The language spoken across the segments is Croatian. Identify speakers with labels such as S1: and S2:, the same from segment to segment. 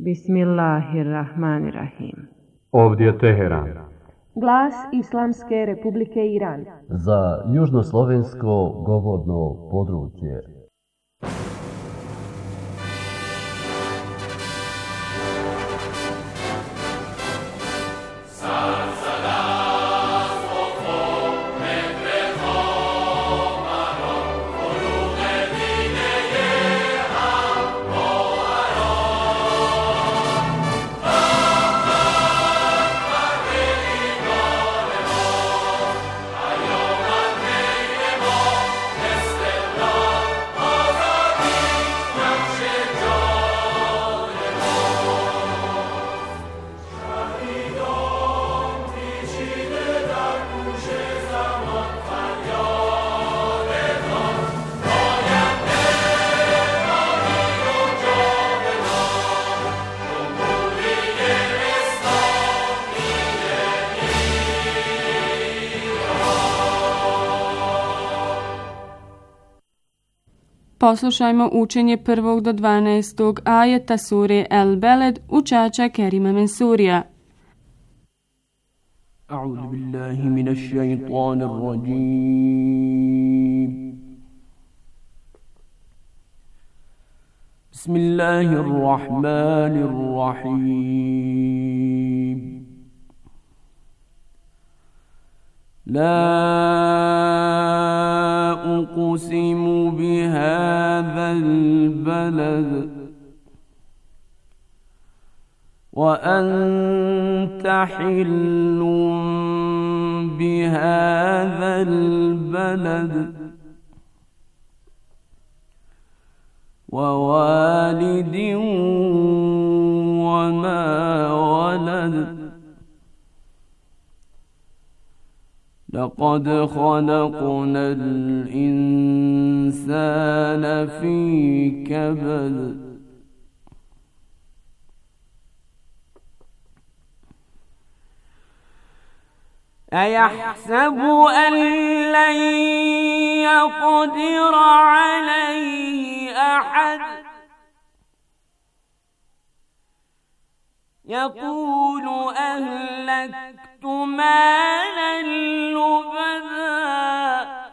S1: Bismillahirrahmanirrahim.
S2: Ovdje je Teheran.
S3: Glas Islamske Republike Iran.
S4: Za južnoslovensko govorno područje.
S5: Poslušajmo učenje 1. do 12. ajeta sure El Beled učača Kerima Mensurija.
S6: A'udhu billahi minash shaitanir rajim. Bismillahirrahmanirrahim. لا أقسم بهذا البلد وأنت حل بهذا البلد ووالد وما ولد لقد خلقنا الإنسان في كبد أيحسب أن لن يقدر عليه أحد يقول أهلكت مالا لبدا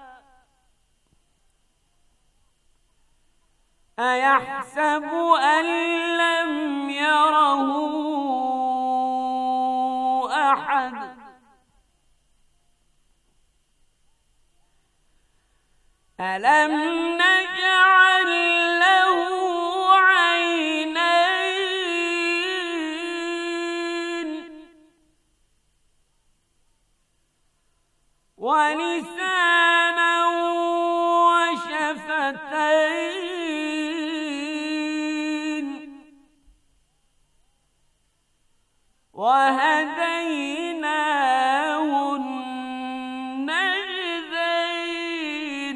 S6: أيحسب أن لم يره أحد ألم نجعل له عينين ولسانا وشفتين وهديناه النجدين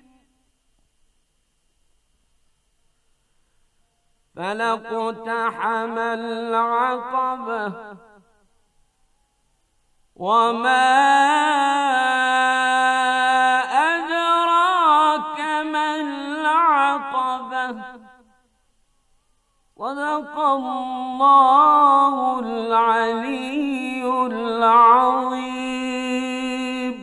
S6: فلاقتحم العقبة وما أدراك ما العقبة صدق الله العلي العظيم.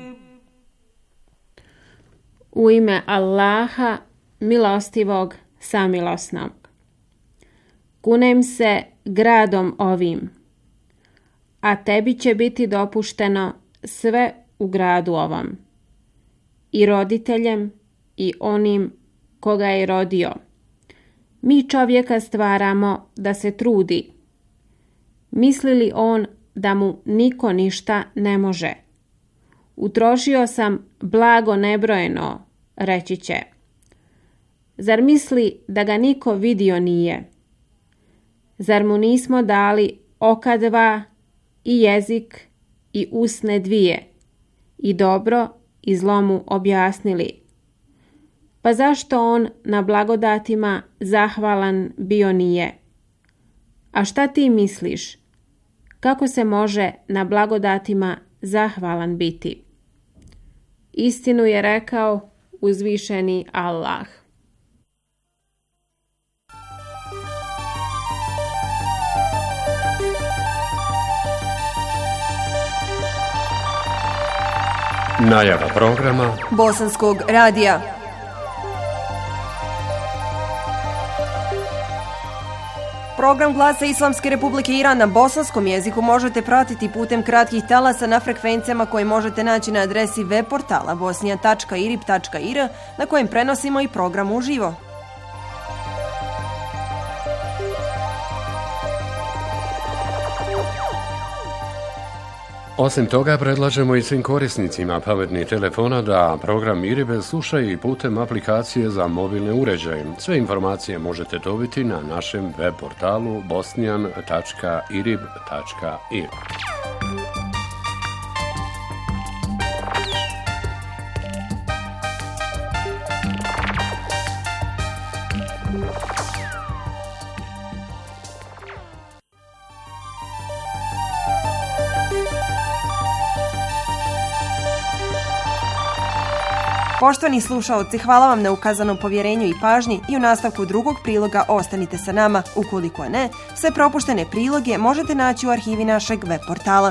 S1: U ime Allaha, milostivog, samilosnog. Kunem se gradom ovim, a tebi će biti dopušteno sve u gradu ovom, i roditeljem i onim koga je rodio. Mi čovjeka stvaramo da se trudi. Misli li on da mu niko ništa ne može? Utrošio sam blago nebrojeno, reći će. Zar misli da ga niko vidio nije? Zar mu nismo dali oka dva i jezik i usne dvije i dobro i zlo mu objasnili? Pa zašto on na blagodatima zahvalan bio nije? A šta ti misliš? Kako se može na blagodatima zahvalan biti? Istinu je rekao uzvišeni Allah.
S2: Najava programa
S3: Bosanskog radija. Program Glasa Islamske Republike Iran na bosanskom jeziku možete pratiti putem kratkih talasa na frekvencijama koje možete naći na adresi web portala bosnija.irib.ir na kojem prenosimo i program uživo.
S2: Osim toga, predlažemo i svim korisnicima pametnih telefona da program IRIB slušaju i putem aplikacije za mobilne uređaje. Sve informacije možete dobiti na našem web portalu bosnian.irib.ir.
S3: Poštovani slušaoci, hvala vam na ukazanom povjerenju i pažnji i u nastavku drugog priloga ostanite sa nama. Ukoliko ne, sve propuštene priloge možete naći u arhivi našeg web portala.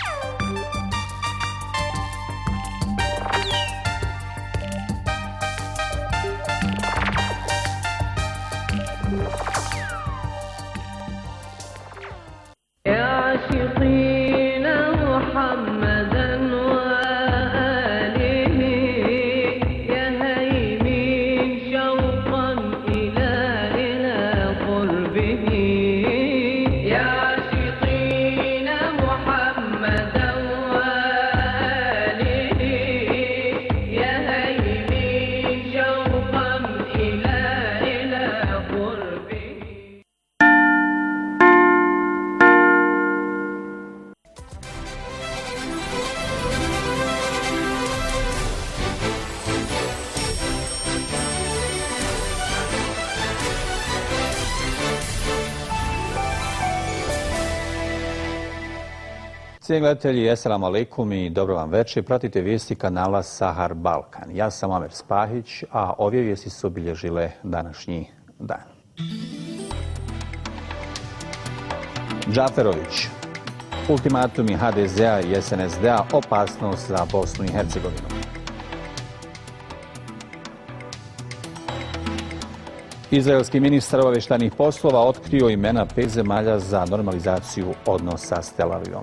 S7: Cijenjeni gledatelji, assalamu alaikum i dobro vam večer. Pratite vijesti kanala Sahar Balkan. Ja sam Amer Spahić, a ove vijesti su obilježile današnji dan. Džaferović. Ultimatumi HDZ-a i SNSD-a opasnost za Bosnu i Hercegovinu. Izraelski ministar obavještajnih poslova otkrio imena 5 zemalja za normalizaciju odnosa s Tel Avivom.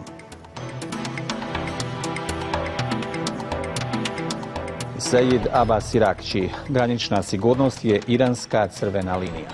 S7: Sejid Abbas Irakći. Granična sigurnost je iranska crvena linija.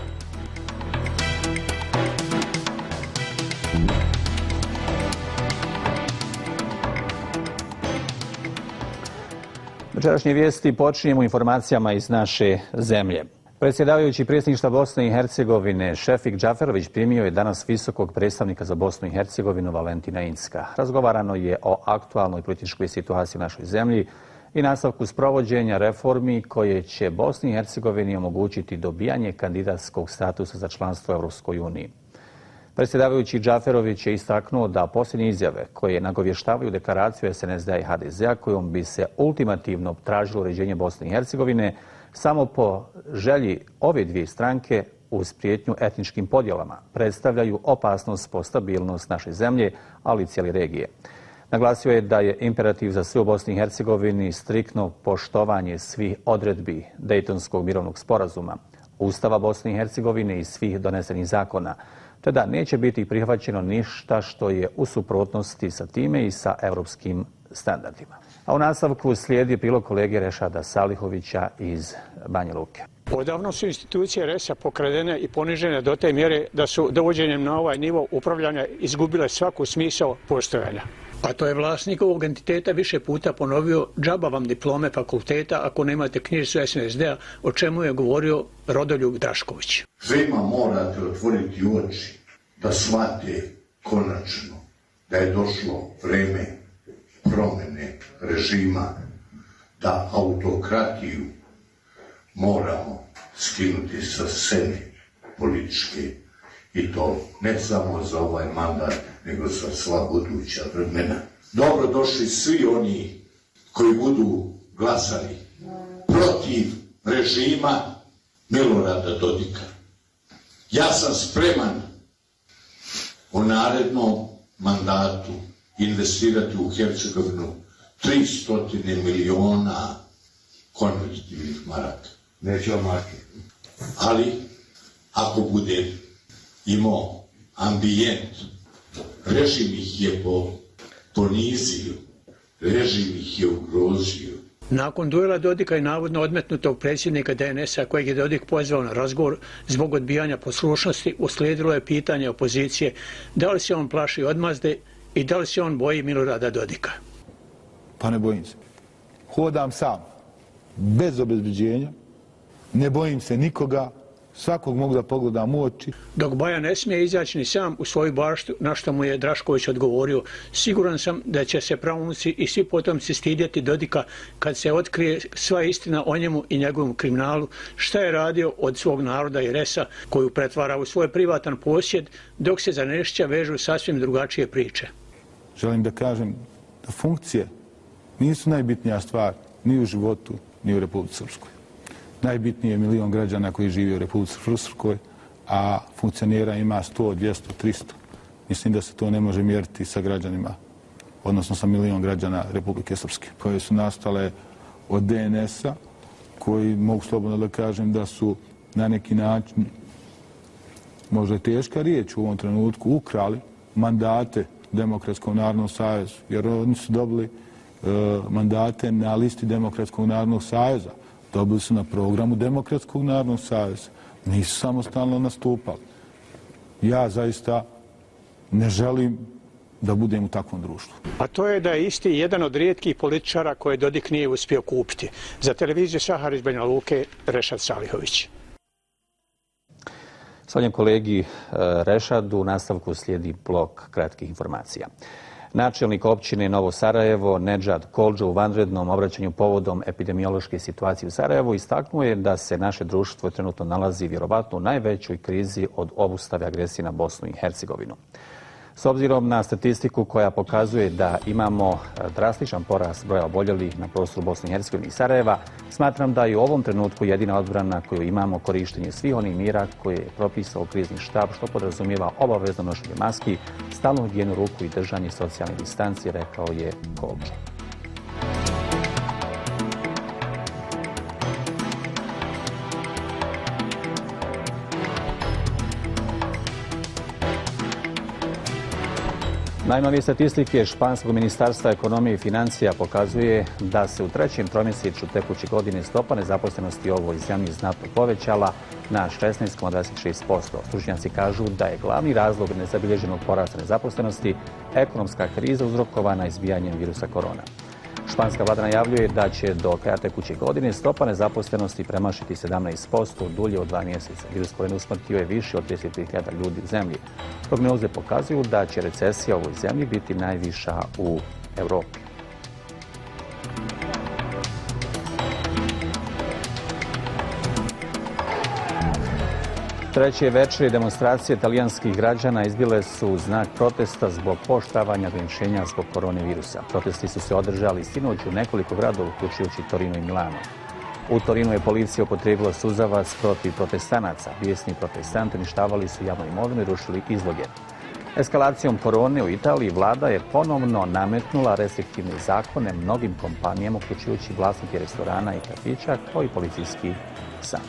S7: Večerašnje vijesti počinjemo informacijama iz naše zemlje. Predsjedavajući predsjedništva Bosne i Hercegovine Šefik Džaferović primio je danas visokog predstavnika za Bosnu i Hercegovinu Valentina Incka. Razgovarano je o aktualnoj političkoj situaciji u našoj zemlji i nastavku sprovođenja reformi koje će Bosni i Hercegovini omogućiti dobijanje kandidatskog statusa za članstvo u Europskoj uniji. Predsjedavajući Džaferović je istaknuo da posljednje izjave koje nagovještavaju deklaraciju SNSD-a i HDZ-a kojom bi se ultimativno tražilo uređenje Bosne i Hercegovine samo po želji ove dvije stranke uz prijetnju etničkim podjelama predstavljaju opasnost po stabilnost naše zemlje, ali i cijele regije. Naglasio je da je imperativ za sve u Bosni i Hercegovini striktno poštovanje svih odredbi Dejtonskog mirovnog sporazuma, Ustava Bosne i Hercegovine i svih donesenih zakona, te da neće biti prihvaćeno ništa što je u suprotnosti sa time i sa europskim standardima. A u nastavku slijedi prilog kolege Rešada Salihovića iz Banja Luke.
S8: Odavno su institucije RS-a pokradene i ponižene do te mjere da su dovođenjem na ovaj nivo upravljanja izgubile svaku smisao postojanja. A to je vlasnik ovog entiteta više puta ponovio: džaba vam diplome fakulteta ako nemate knjižicu SNSD-a, o čemu je govorio Rodoljub Drašković.
S9: Svima morate otvoriti oči da shvate konačno da je došlo vreme promjene režima, da autokratiju moramo skinuti sa scene političke i to ne samo za ovaj mandat, nego za sva buduća vremena. Dobro došli svi oni koji budu glasali protiv režima Milorada Dodika. Ja sam spreman u narednom mandatu investirati u Hercegovinu 300 miliona konvertibilnih maraka.
S10: Neće o marke.
S9: Ali, ako bude imao ambijent, režim ih je ponizio, režim ih je ugrozio.
S8: Nakon duela Dodika i navodno odmetnutog predsjednika DNS-a kojeg je Dodik pozvao na razgovor zbog odbijanja poslušnosti, uslijedilo je pitanje opozicije da li se on plaši odmazde i da li se on boji Milorada Dodika.
S10: Pa ne bojim se. Hodam sam, bez obezbeđenja, ne bojim se nikoga, svakog mogu da pogledam u oči.
S8: Dok Baja ne smije izaći ni sam u svoju baštu, na što mu je Drašković odgovorio, siguran sam da će se praunuci i svi potomci stidjeti Dodika kad se otkrije sva istina o njemu i njegovom kriminalu, šta je radio od svog naroda i resa koju pretvara u svoj privatan posjed, dok se za Nešića vežu sasvim drugačije priče.
S10: Želim da kažem da funkcije nisu najbitnija stvar ni u životu, ni u Republici Srpskoj. Najbitnije je 1 milion građana koji živi u Republici Srpskoj, a funkcionera ima 100, 200, 300. Mislim da se to ne može mjeriti sa građanima, odnosno sa 1 milion građana Republike Srpske, koje su nastale od DNS-a, koji mogu slobodno da kažem da su na neki način, možda je teška riječ u ovom trenutku, ukrali mandate Demokratskom narodnom savezu, jer oni su dobili mandate na listi Demokratskog narodnog saveza. Dobili su na programu Demokratskog narodnog saveza. Nisu samostalno nastupali. Ja zaista ne želim da budem u takvom društvu.
S8: A to je da je isti jedan od rijetkih političara koje Dodik nije uspio kupiti. Za televiziju Sahar iz Banja Luke, Rešad Salihović.
S7: Zahvaljujem kolegi Rešadu. U nastavku slijedi blok kratkih informacija. Načelnik općine Novo Sarajevo, Nedžad Koldža, u vanrednom obraćanju povodom epidemiološke situacije u Sarajevu istaknuo je da se naše društvo trenutno nalazi vjerovatno u najvećoj krizi od obustave agresije na Bosnu i Hercegovinu. S obzirom na statistiku koja pokazuje da imamo drastičan porast broja oboljelih na prostoru Bosne i Hercegovine i Sarajeva, smatram da je u ovom trenutku jedina odbrana koju imamo korištenje svih onih mjera koje je propisao krizni štab, što podrazumijeva obavezno nošenje maski, stalnu higijenu ruku i držanje socijalne distancije, rekao je Koldža. Najnovije statistike Španskog ministarstva ekonomije i financija pokazuje da se u 3. tromjesečju tekuće godine stopa nezaposlenosti u ovoj zemlji znatno povećala na 16,26%. Stručnjaci kažu da je glavni razlog nezabilježenog porasta nezaposlenosti ekonomska kriza uzrokovana izbijanjem virusa korona. Španska vlada najavljuje da će do kraja tekuće godine stopa nezaposlenosti premašiti 17% dulje od 2 mjeseca. Virus korone usmrtio je više od 30.000 ljudi u zemlji. Prognoze pokazuju da će recesija u ovoj zemlji biti najviša u Europi. Treće večeri demonstracije talijanskih građana izbile su znak protesta zbog pooštravanja ograničenja zbog koronavirusa. Protesti su se održali sinoć u nekoliko gradova, uključujući Torino i Milano. U Torinu je policija upotrijebila suzavac protiv protestanaca. Bijesni protestanti uništavali su javnu imovinu i rušili izloge. Eskalacijom korone u Italiji vlada je ponovno nametnula restriktivne zakone mnogim kompanijama, uključujući vlasnike restorana i kafića, kao i policijski sat.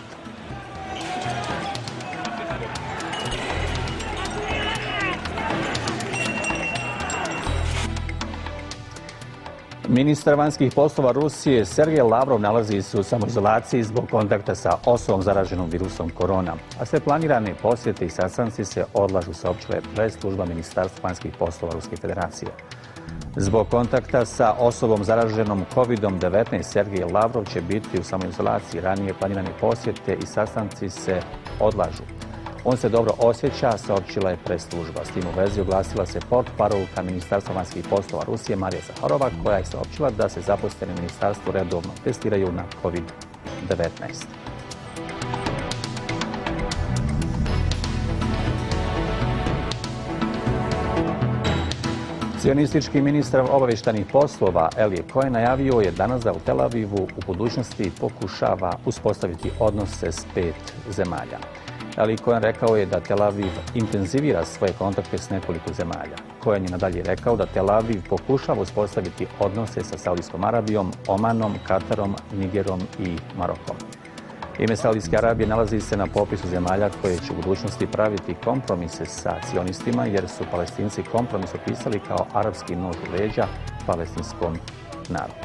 S7: Ministar vanjskih poslova Rusije Sergej Lavrov nalazi se u samoizolaciji zbog kontakta sa osobom zaraženom virusom korona. A sve planirane posjete i sastanci se odlažu, saopćila je pres služba Ministarstva vanjskih poslova Ruske federacije. Zbog kontakta sa osobom zaraženom COVID-19 Sergej Lavrov će biti u samoizolaciji. Ranije planirane posjete i sastanci se odlažu. On se dobro osjeća, saopćila je pres služba. S tim u vezi oglasila se portparolka Ministarstva vanjskih poslova Rusije Marija Zaharova, koja je saopćila da se zaposleni u ministarstvu redovno testiraju na COVID-19. Sionistički ministar obavještajnih poslova Elije Cohen najavio je danas da u Tel Avivu u budućnosti pokušava uspostaviti odnose s 5 zemalja. Elije Cohen rekao je da Tel Aviv intenzivira svoje kontakte s nekoliko zemalja. Cohen je nadalje rekao da Tel Aviv pokušava uspostaviti odnose sa Saudijskom Arabijom, Omanom, Katarom, Nigerom i Marokom. Ime Saudijske Arabije nalazi se na popisu zemalja koje će u budućnosti praviti kompromise sa sionistima, jer su Palestinci kompromis opisali kao arapski nož u leđa palestinskom narodu.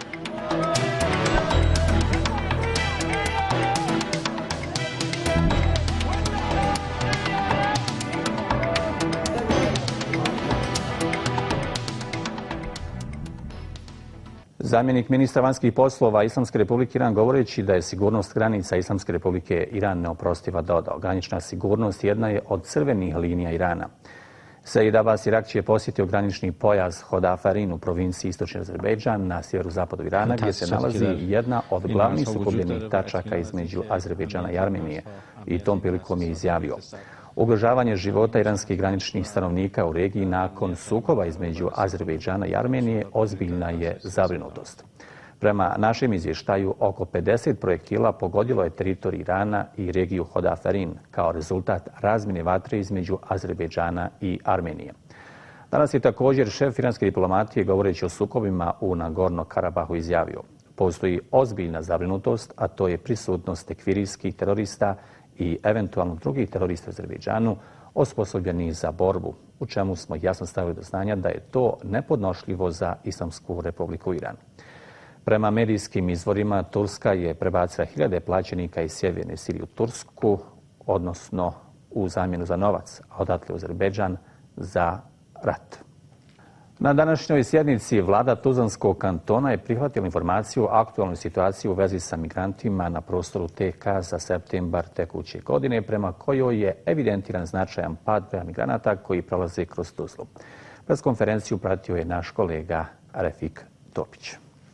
S7: Zamjenik ministra vanjskih poslova Islamske republike Iran, govoreći da je sigurnost granica Islamske republike Iran neoprostiva, dodao: granična sigurnost jedna je od crvenih linija Irana. Said Abbas Irakći je posjetio granični pojas Hodafarin u provinciji Istočni Azerbejdžan na sjeverozapadu Irana, gdje se nalazi jedna od glavnih sukobljenih tačaka između Azerbejdžana i Armenije, i tom prilikom je izjavio: ugrožavanje života iranskih graničnih stanovnika u regiji nakon sukoba između Azerbejdžana i Armenije ozbiljna je zabrinutost. Prema našem izvještaju, oko 50 projektila pogodilo je teritorij Irana i regiju Hodafarin kao rezultat razmjene vatre između Azerbejdžana i Armenije. Danas je također šef iranske diplomatije, govoreći o sukobima u Nagorno-Karabahu, izjavio: postoji ozbiljna zabrinutost, a to je prisutnost tekfirijskih terorista i eventualno drugih terorista u Azerbejdžanu osposobljeni za borbu, u čemu smo jasno stavili do znanja da je to nepodnošljivo za Islamsku republiku Iran. Prema medijskim izvorima, Turska je prebacila hiljade plaćenika iz sjeverne Sirije u Tursku, odnosno u zamjenu za novac, a odatle u Azerbejdžan za rat. Na današnjoj sjednici vlada Tuzlanskog kantona je prihvatila informaciju o aktualnoj situaciji u vezi sa migrantima na prostoru TK za septembar tekuće godine, prema kojoj je evidentiran značajan pad broja migranata koji prolaze kroz Tuzlu. Preskonferenciju pratio je naš kolega Refik Topić.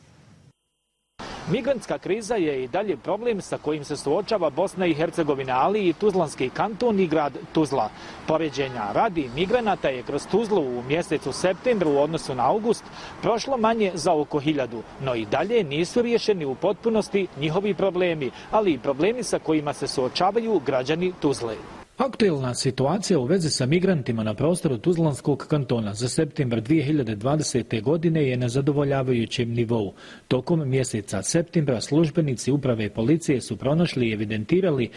S11: Migrantska kriza je i dalje problem sa kojim se suočava Bosna i Hercegovina, ali i Tuzlanski kanton i grad Tuzla. Poređenja radi, migranata je kroz Tuzlu u mjesecu septembru u odnosu na august prošlo manje za oko 1000, no i dalje nisu riješeni u potpunosti njihovi problemi, ali i problemi sa kojima se suočavaju građani Tuzle. Aktuelna situacija u vezi sa migrantima na prostoru Tuzlanskog kantona za septembar 2020. godine je na zadovoljavajućem nivou. Tokom mjeseca septembra službenici uprave policije su pronašli i evidentirali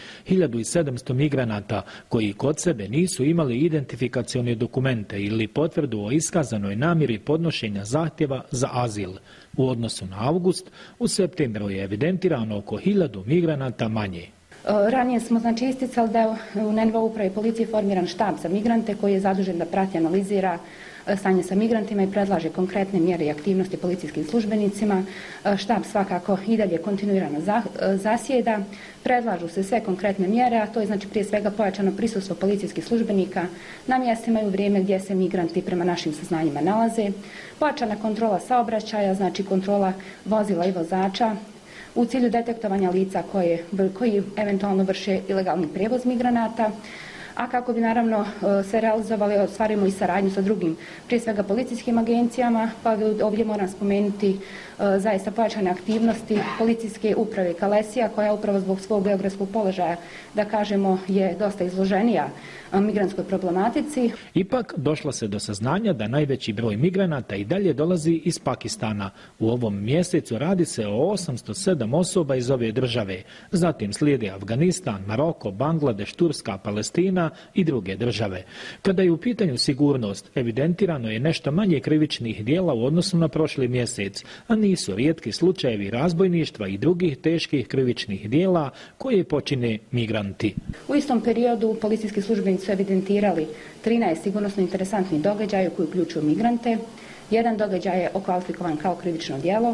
S11: 1700 migranata koji kod sebe nisu imali identifikacione dokumente ili potvrdu o iskazanoj namjeri podnošenja zahtjeva za azil. U odnosu na august, u septembru je evidentirano oko 1000 migranata manje.
S12: Ranije smo isticali da je u nivou uprave policije formiran štab za migrante koji je zadužen da prati, analizira stanje sa migrantima i predlaže konkretne mjere i aktivnosti policijskim službenicima. Štab svakako i dalje kontinuirano zasjeda, predlažu se sve konkretne mjere, a to je prije svega pojačano prisustvo policijskih službenika na mjestima i u vrijeme gdje se migranti prema našim saznanjima nalaze, pojačana kontrola saobraćaja, kontrola vozila i vozača, u cilju detektovanja lica koji eventualno vrše ilegalni prijevoz migranata, a kako bi naravno se realizovali, ostvarimo i saradnju sa drugim, prije svega policijskim agencijama, pa ovdje moram spomenuti zaista pojačane aktivnosti policijske uprave Kalesija, koja upravo zbog svog geografskog položaja, da kažemo, je dosta izloženija migrantskoj problematici.
S11: Ipak došlo se do saznanja da najveći broj migranata i dalje dolazi iz Pakistana. U ovom mjesecu radi se o 807 osoba iz ove države. Zatim slijede Afganistan, Maroko, Bangladeš, Turska, Palestina i druge države. Kada je u pitanju sigurnost, evidentirano je nešto manje krivičnih djela u odnosu na prošli mjesec, a nisu rijetki slučajevi razbojništva i drugih teških krivičnih djela koje počine migranti.
S12: U istom periodu policijski službenici su evidentirali 13 sigurnosno interesantnih događaja koji uključuju migrante. Jedan događaj je okvalifikovan kao krivično djelo.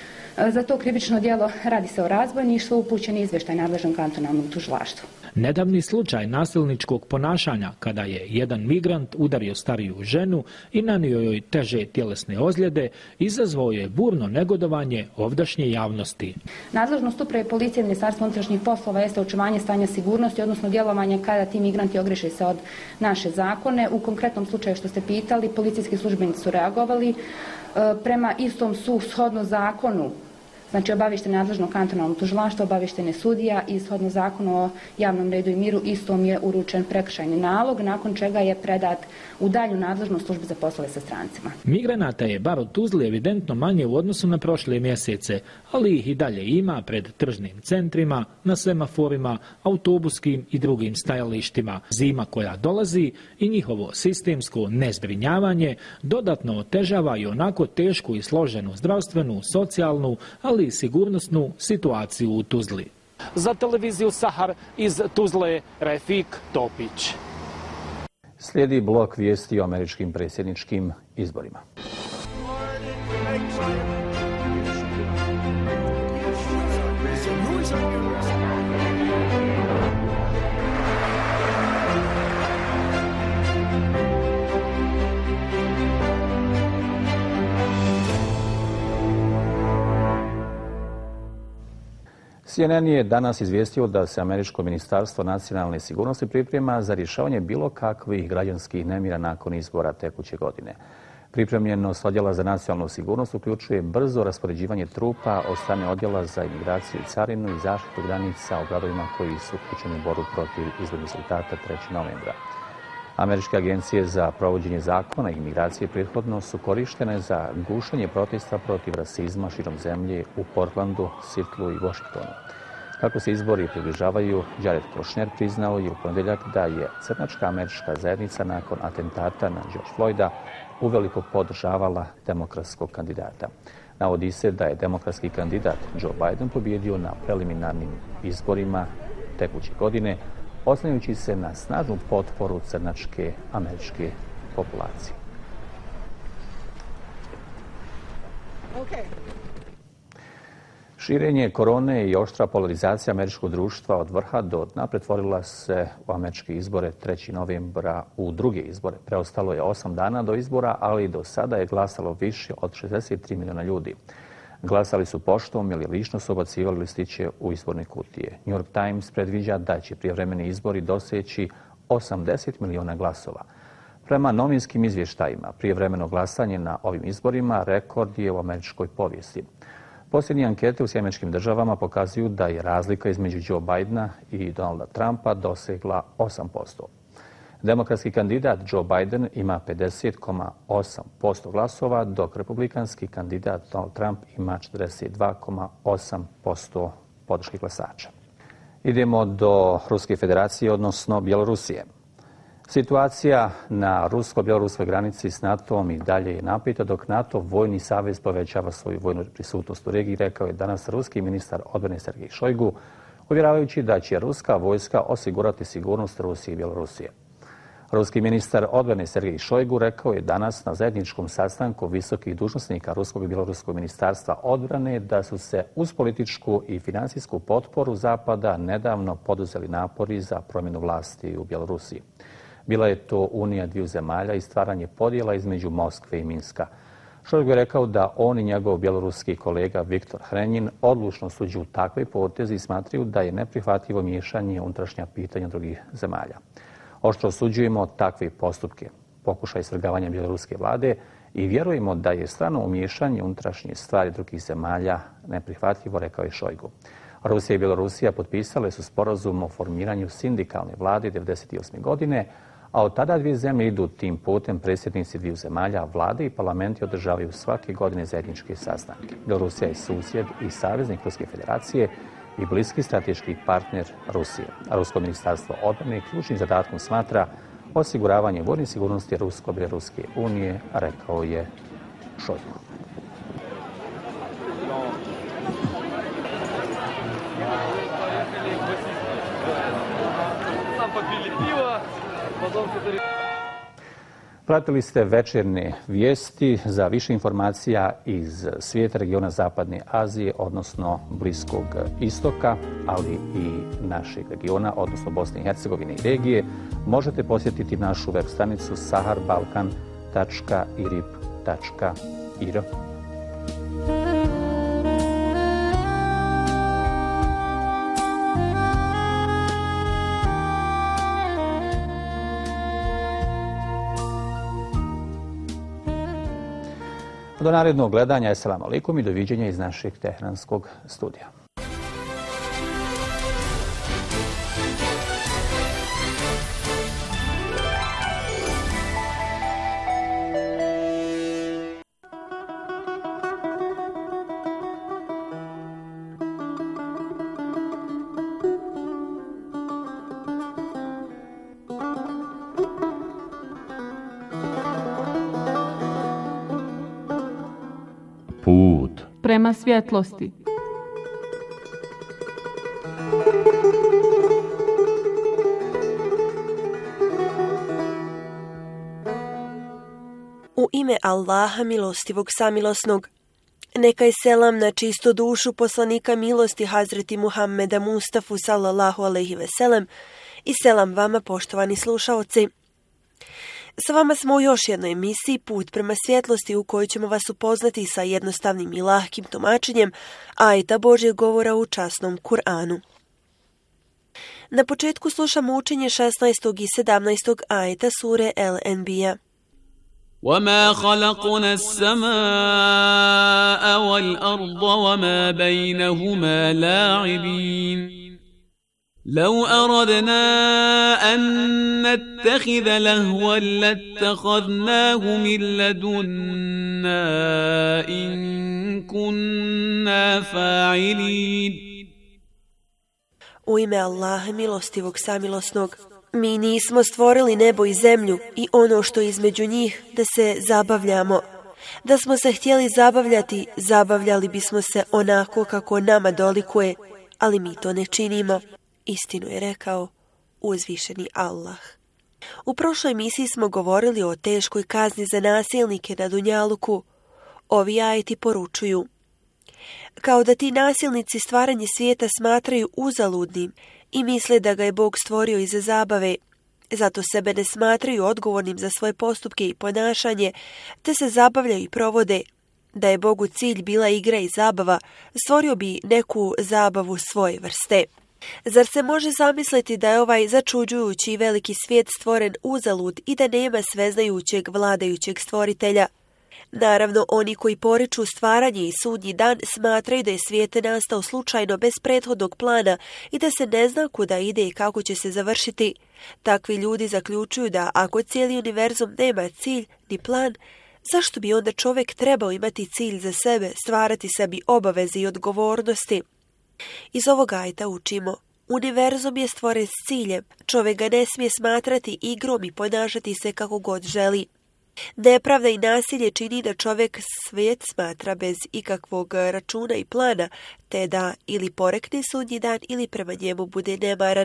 S12: Za to krivično djelo radi se o razbojništvu, upućen je izvještaj nadležnom kantonalnom tužilaštvu.
S11: Nedavni slučaj nasilničkog ponašanja kada je jedan migrant udario stariju ženu i nanio joj teže tjelesne ozljede izazvao je burno negodovanje ovdašnje javnosti.
S12: Nadležnost uprave policije i Ministarstva unutrašnjih poslova jeste očuvanje stanja sigurnosti, odnosno djelovanje kada ti migranti ogreše se od naše zakone. U konkretnom slučaju što ste pitali, policijski službenici su reagovali. Prema istom su shodno zakonu Znači, obavješten nadležno kantonalno tužilaštvo, obavješten je sudija i shodno zakonu o javnom redu i miru istom je uručen prekršajni nalog, nakon čega je predat u dalju nadležnost službe za poslove sa strancima.
S11: Migranata je bar u Tuzli evidentno manje u odnosu na prošle mjesece, ali ih i dalje ima pred tržnim centrima, na semaforima, autobuskim i drugim stajalištima. Zima koja dolazi i njihovo sistemsko nezbrinjavanje dodatno otežava i onako tešku i složenu zdravstvenu, socijalnu, ali i sigurnosnu situaciju u Tuzli. Za televiziju Sahar iz Tuzle, Refik Topić.
S7: Slijedi blok vijesti o američkim predsjedničkim izborima. CNN je danas izvijestio da se Američko ministarstvo nacionalne sigurnosti priprema za rješavanje bilo kakvih građanskih nemira nakon izbora tekuće godine. Pripremljenost Odjela za nacionalnu sigurnost uključuje brzo raspoređivanje trupa od strane Odjela za imigraciju i carinu i zaštitu granica u gradovima koji su uključeni u borbu protiv izbornih rezultata 3. novembra. Američke agencije za provođenje zakona i imigracije prethodno su korištene za gušenje protesta protiv rasizma širom zemlje u Portlandu, Sietlu i Washingtonu. Kako se izbori približavaju, Jared Kushner priznao je u ponedjeljak da je crnačka američka zajednica nakon atentata na George Floyda uveliko podržavala demokratskog kandidata. Navodi se da je demokratski kandidat Joe Biden pobjedio na preliminarnim izborima tekuće godine, oslanjajući se na snažnu potporu crnačke američke populacije. Širenje korone i oštra polarizacija američkog društva od vrha do dna pretvorila se u američke izbore 3. novembra u druge izbore. Preostalo je 8 dana do izbora, ali do sada je glasalo više od 63 milijuna ljudi. Glasali su poštom ili lično su ubacivali listiće u izborne kutije. New York Times predviđa da će prijevremeni izbori doseći 80 milijuna glasova. Prema novinskim izvještajima, prijevremeno glasanje na ovim izborima rekord je u američkoj povijesti. Posljednje ankete u Sjedinjenim Državama pokazuju da je razlika između Joe Bidena i Donalda Trumpa dosegla 8%. Demokratski kandidat Joe Biden ima 50,8% glasova, dok republikanski kandidat Donald Trump ima 42,8% podrške glasača. Idemo do Ruske federacije, odnosno Bjelorusije. Situacija na rusko-bjeloruskoj granici s NATO-om i dalje je napeta, dok NATO vojni savez povećava svoju vojnu prisutnost u regiji, rekao je danas ruski ministar odbrane Sergej Šojgu, uvjeravajući da će ruska vojska osigurati sigurnost Rusije i Bjelorusije. Ruski ministar odbrane Sergej Šojgu rekao je danas na zajedničkom sastanku visokih dužnosnika Ruskog i Bjeloruskog ministarstva odbrane da su se uz političku i financijsku potporu Zapada nedavno poduzeli napori za promjenu vlasti u Bjelorusiji. Bila je to unija dviju zemalja i stvaranje podjela između Moskve i Minska. Šojgu je rekao da on i njegov bjeloruski kolega Viktor Hrenjin odlučno suđu takve poteze i smatraju da je neprihvatljivo miješanje unutrašnja pitanja drugih zemalja. Oštro osuđujemo takve postupke, pokušaj svrgavanja bjeloruske vlade i vjerujemo da je strano umiješanje unutrašnje stvari drugih zemalja neprihvatljivo, rekao je Šojgu. Rusija i Bjelorusija potpisale su sporazum o formiranju sindikalne vlade 1998. godine, a od tada dvije zemlje idu tim putem. Predsjednici dviju zemalja, vlade i parlamenti održavaju svake godine zajedničke sastanke. Bjelorusija je susjed i saveznik Ruske federacije i bliski strateški partner Rusije. A Rusko ministarstvo odbrane ključnim zadatkom smatra osiguravanje vojne sigurnosti Rusko-Bjeloruske unije, rekao je Šojgu. Pratili ste večernje vijesti. Za više informacija iz svijeta, regiona Zapadne Azije, odnosno Bliskog istoka, ali i našeg regiona, odnosno Bosne i Hercegovine i regije, možete posjetiti našu web stranicu saharbalkan.irib.ir. Do narednog gledanja, assalamu alaikum i doviđenja iz našeg tehranskog studija.
S5: Put prema svjetlosti.
S13: U ime Allaha milostivog samilosnog, neka je selam na čistu dušu poslanika milosti Hazreti Muhammeda Mustafu sallallahu alejhi ve sellem i selam vama poštovani slušaoci. Sa vama smo u još jednoj emisiji Put prema svjetlosti u kojoj ćemo vas upoznati sa jednostavnim i lahkim tumačenjem ajeta Božjeg govora u časnom Kur'anu. Na početku slušamo učenje 16. i 17. ajeta sure El-Enbija.
S6: وَمَا خَلَقْنَا السَّمَاءَ وَالْأَرْضَ وَمَا بَيْنَهُمَا لَاعِبِينَ لو أردنا أن نتخذ لهوا لاتخذناه من لدنا إن كنا فاعلين.
S13: U ime Allaha milostivog samilosnog, mi nismo stvorili nebo i zemlju i ono što je između njih da se zabavljamo. Da smo se htjeli zabavljati, zabavljali bismo se onako kako nama dolikuje, ali mi to ne činimo. Istinu je rekao uzvišeni Allah. U prošloj emisiji smo govorili o teškoj kazni za nasilnike na Dunjaluku. Ovi ajeti poručuju: kao da ti nasilnici stvaranje svijeta smatraju uzaludnim i misle da ga je Bog stvorio iz zabave, zato sebe ne smatraju odgovornim za svoje postupke i ponašanje, te se zabavljaju i provode. Da je Bogu cilj bila igra i zabava, stvorio bi neku zabavu svoje vrste. Zar se može zamisliti da je ovaj začuđujući i veliki svijet stvoren uzalud i da nema sveznajućeg vladajućeg stvoritelja? Naravno, oni koji poriču stvaranje i sudnji dan smatraju da je svijet nastao slučajno bez prethodnog plana i da se ne zna kuda ide i kako će se završiti. Takvi ljudi zaključuju da ako cijeli univerzum nema cilj ni plan, zašto bi onda čovjek trebao imati cilj za sebe, stvarati sebi obaveze i odgovornosti? Iz ovog ajeta učimo: univerzum je stvoren s ciljem, čovjek ga ne smije smatrati igrom i ponašati se kako god želi. Nepravda i nasilje čini da čovjek svijet smatra bez ikakvog računa i plana, te da ili porekne sudnji dan ili prema njemu bude nemaran.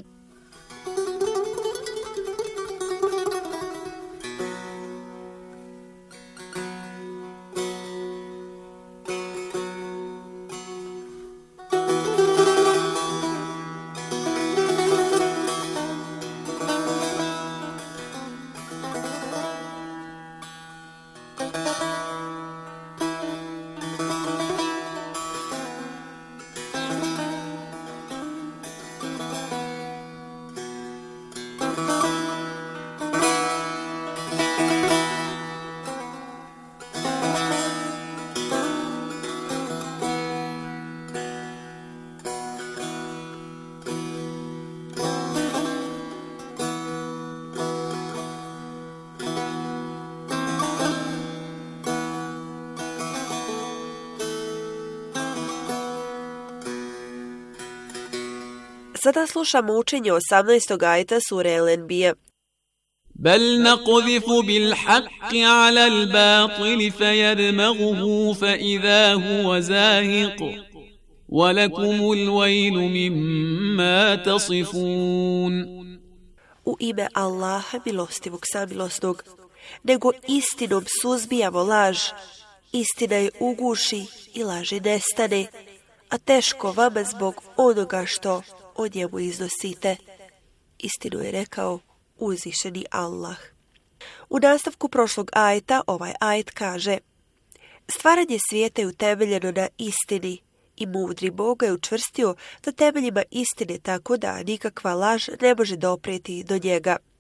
S13: Sada slušamo učenje 18. ajeta sure El-Enbija.
S6: بل نقذف بالحق على الباطل فيدمغه فإذا هو زاهق ولكم الويل مما تصفون.
S13: U ime Allaha milostivog samilosnog, nego istinom suzbijamo laž, istina je uguši i laži nestane, a teško vama zbog onoga što o njemu iznosite. Istinu je rekao uzvišeni Allah. U nastavku prošlog ajeta ovaj ajet kaže: stvaranje svijeta je utemeljeno na istini i mudri Bog je učvrstio na temeljima istine tako da nikakva laž ne može doprijeti do njega.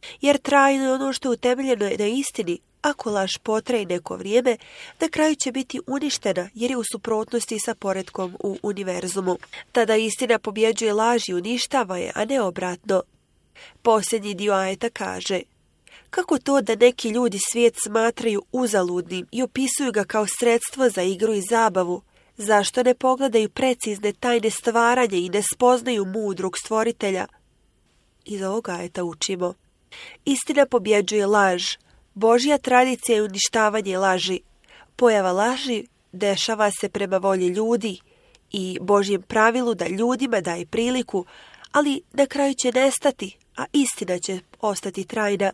S13: Jer trajno je ono što je utemeljeno na istini. Ako laž potraje neko vrijeme, na kraju će biti uništena jer je u suprotnosti sa poretkom u univerzumu. Tada istina pobjeđuje laž i uništava je, a ne obratno. Posljednji dio ajeta kaže: kako to da neki ljudi svijet smatraju uzaludnim i opisuju ga kao sredstvo za igru i zabavu? Zašto ne pogledaju precizne tajne stvaranja i ne spoznaju mudrog stvoritelja? Iz ovog ajeta učimo: istina pobjeđuje laž. Božja tradicija je uništavanje laži. Pojava laži dešava se prema volji ljudi i Božjem pravilu da ljudima daje priliku, ali na kraju će nestati, a istina će ostati trajna.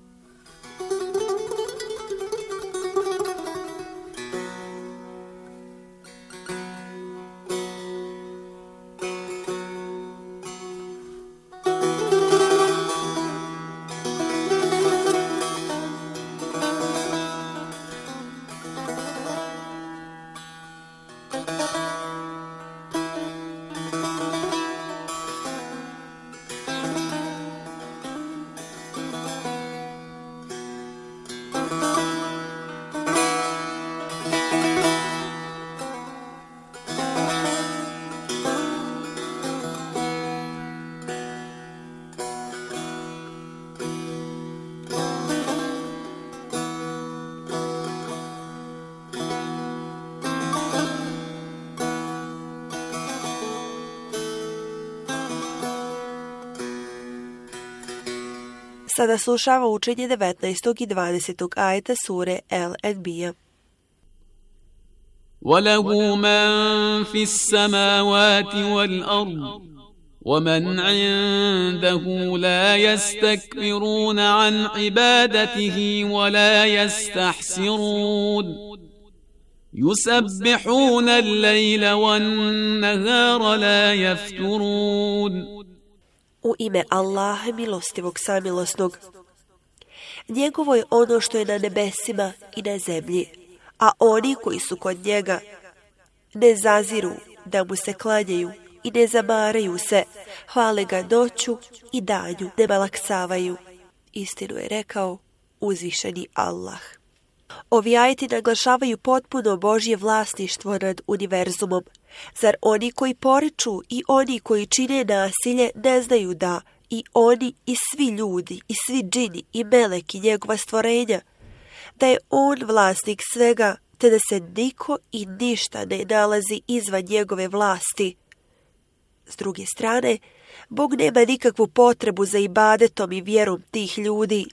S13: Sada slušamo učenje 19. i 20. ajeta sure Al-Anbiya.
S6: وَلَهُ مَنْ فِي السَّمَاوَاتِ وَالْأَرْضِ وَمَنْ عِنْدَهُ لَا يَسْتَكْبِرُونَ عَنْ عِبَادَتِهِ وَلَا يَسْتَحْسِرُونَ يُسَبِّحُونَ اللَّيْلَ وَالنَّهَارَ لَا يَفْتُرُونَ.
S13: U ime Allaha milostivog samilosnog. Njegovo je ono što je na nebesima i na zemlji, a oni koji su kod njega ne zaziru da mu se klanjaju i ne zamaraju se, hvale ga noću i danju, ne malaksavaju. Istinu je rekao uzvišeni Allah. Ovi ajeti naglašavaju potpuno Božje vlasništvo nad univerzumom. Zar oni koji poriču i oni koji čine nasilje ne znaju da i oni i svi ljudi i svi džini i meleki njegova stvorenja, da je on vlasnik svega, te da se niko i ništa ne nalazi izvan njegove vlasti? S druge strane, Bog nema nikakvu potrebu za ibadetom i vjerom tih ljudi.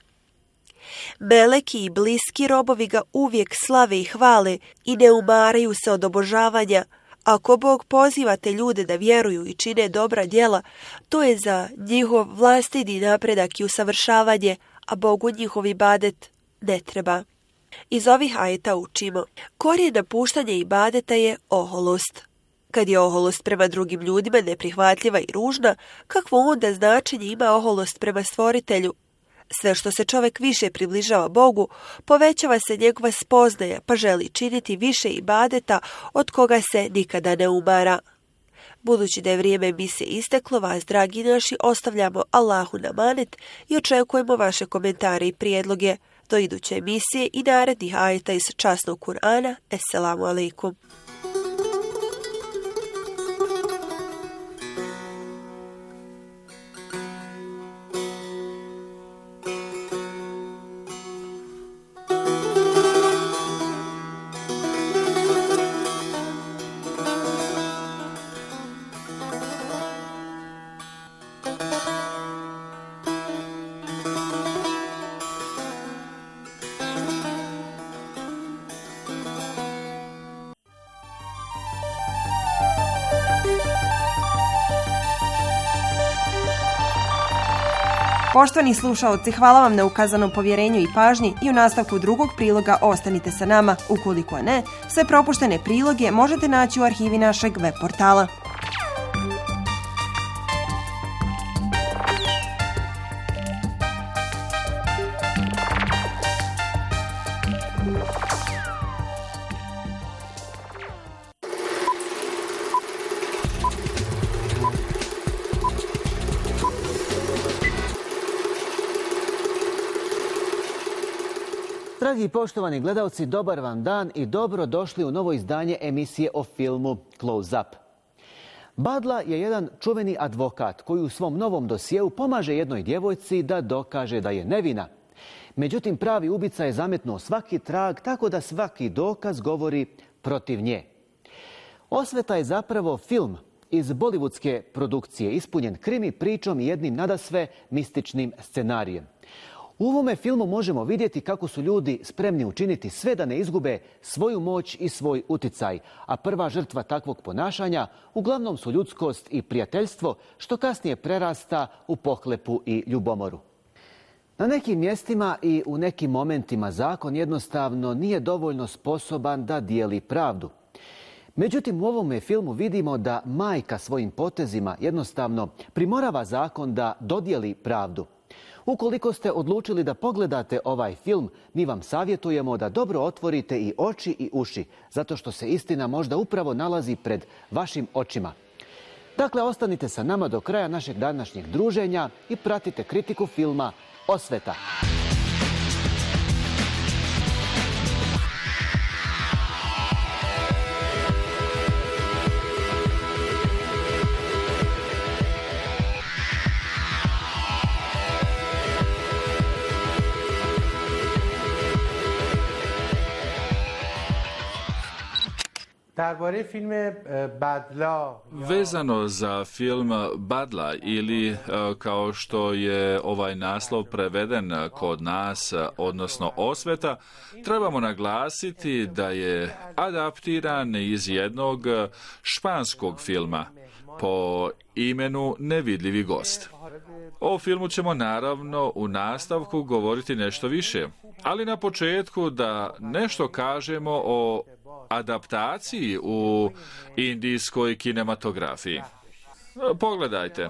S13: Meleki i bliski robovi ga uvijek slave i hvale i ne umaraju se od obožavanja. Ako Bog poziva te ljude da vjeruju i čine dobra djela, to je za njihov vlastiti napredak i usavršavanje, a Bogu njihov ibadet ne treba. Iz ovih ajeta učimo: korijen napuštanja ibadeta je oholost. Kad je oholost prema drugim ljudima neprihvatljiva i ružna, kakvo onda značenje ima oholost prema stvoritelju? Sve što se čovjek više približava Bogu, povećava se njegova spoznaja, pa želi činiti više ibadeta od koga se nikada ne umara. Budući da je vrijeme emisije isteklo, vas, dragi naši, ostavljamo Allahu na manet i očekujemo vaše komentare i prijedloge do iduće emisije i narednih ajeta iz časnog Kur'ana. Esselamu alaikum.
S3: Poštovani slušaoci, hvala vam na ukazanom povjerenju i pažnji i u nastavku drugog priloga ostanite sa nama. Ukoliko ne, sve propuštene priloge možete naći u arhivi našeg web portala.
S14: Dragi i poštovani gledalci, dobar vam dan i dobro došli u novo izdanje emisije o filmu Close Up. Badla je jedan čuveni advokat koji u svom novom dosjeu pomaže jednoj djevojci da dokaže da je nevina. Međutim, pravi ubica je zametnuo svaki trag, tako da svaki dokaz govori protiv nje. Osveta je zapravo film iz bollywoodske produkcije, ispunjen krimi pričom i jednim nadasve mističnim scenarijem. U ovome filmu možemo vidjeti kako su ljudi spremni učiniti sve da ne izgube svoju moć i svoj uticaj, a prva žrtva takvog ponašanja uglavnom su ljudskost i prijateljstvo, što kasnije prerasta u pohlepu i ljubomoru. Na nekim mjestima i u nekim momentima zakon jednostavno nije dovoljno sposoban da dijeli pravdu. Međutim, u ovome filmu vidimo da majka svojim potezima jednostavno primorava zakon da dodijeli pravdu. Ukoliko ste odlučili da pogledate ovaj film, mi vam savjetujemo da dobro otvorite i oči i uši, zato što se istina možda upravo nalazi pred vašim očima. Dakle, ostanite sa nama do kraja našeg današnjeg druženja i pratite kritiku filma Osveta.
S15: Vezano za film Badla ili kao što je ovaj naslov preveden kod nas, odnosno Osveta, trebamo naglasiti da je adaptiran iz jednog španskog filma po imenu Nevidljivi gost. O filmu ćemo naravno u nastavku govoriti nešto više, ali na početku da nešto kažemo o adaptaciji u indijskoj kinematografiji. Pogledajte,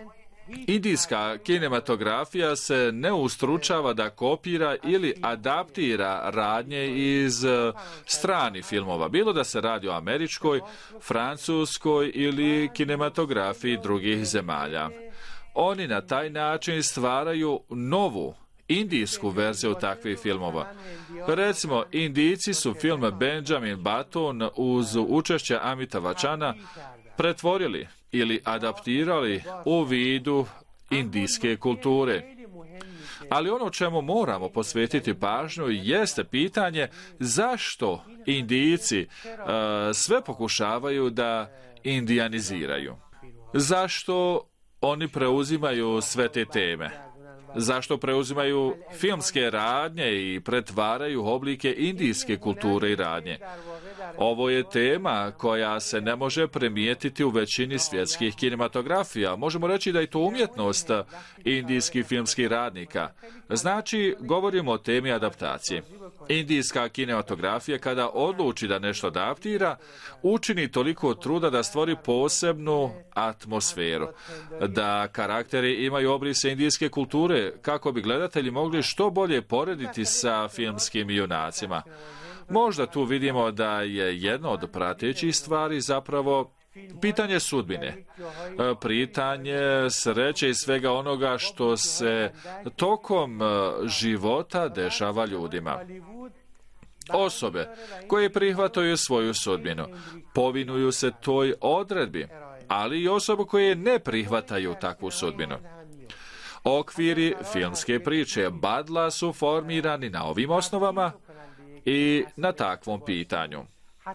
S15: indijska kinematografija se ne ustručava da kopira ili adaptira radnje iz stranih filmova, bilo da se radi o američkoj, francuskoj ili kinematografiji drugih zemalja. Oni na taj način stvaraju novu indijsku verziju takvih filmova. Recimo, Indijci su film Benjamin Button uz učešće Amitabha Bachchana pretvorili ili adaptirali u vidu indijske kulture. Ali ono čemu moramo posvetiti pažnju jeste pitanje zašto Indijci sve pokušavaju da indijaniziraju. Zašto oni preuzimaju sve te teme? Zašto preuzimaju filmske radnje i pretvaraju oblike indijske kulture i radnje? Ovo je tema koja se ne može primijetiti u većini svjetskih kinematografija. Možemo reći da je to umjetnost indijskih filmskih radnika. Znači, govorimo o temi adaptacije. Indijska kinematografija, kada odluči da nešto adaptira, učini toliko truda da stvori posebnu atmosferu, da karakteri imaju obrise indijske kulture, kako bi gledatelji mogli što bolje porediti sa filmskim junacima. Možda tu vidimo da je jedno od pratećih stvari zapravo pitanje sudbine, pitanje sreće i svega onoga što se tokom života dešava ljudima. Osobe koje prihvataju svoju sudbinu povinuju se toj odredbi, ali i osobe koje ne prihvataju takvu sudbinu. Okviri filmske priče Badla su formirani na ovim osnovama i na takvom pitanju.